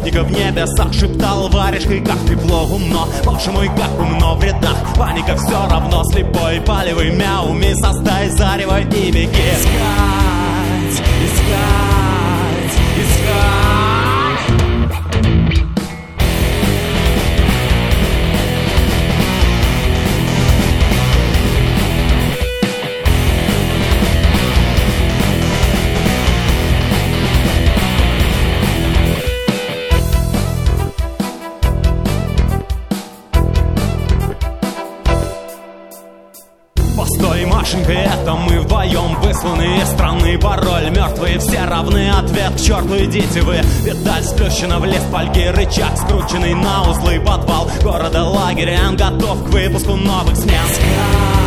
преступника в небесах шептал варежкой, как тепло умно. Боже мой, как умно в рядах. Паника все равно, слепой палевый мяуми, создай зарево и беги. Искать, искать, искать. Постой, Машенька, это мы вдвоем высланы из страны. Пароль мертвые, все равны. Ответ к черту, идите вы. Педаль сплющена в лес фольги, рычаг скрученный на узлы. Подвал города лагеря готов к выпуску новых смен.